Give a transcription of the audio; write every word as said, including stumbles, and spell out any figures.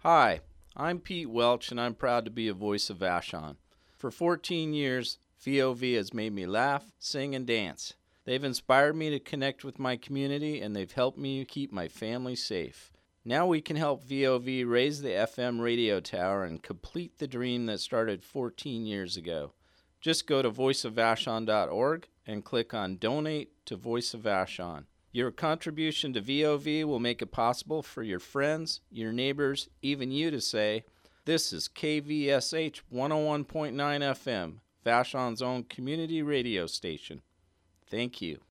Hi, I'm Pete Welch, and I'm proud to be a voice of Vashon. For fourteen years, V O V has made me laugh, sing, and dance. They've inspired me to connect with my community, and they've helped me keep my family safe. Now we can help V O V raise the F M radio tower and complete the dream that started fourteen years ago. Just go to voice of vashon dot org and click on Donate to Voice of Vashon. Your contribution to V O V will make it possible for your friends, your neighbors, even you to say, "This is K V S H one oh one point nine F M, Vashon's own community radio station." Thank you.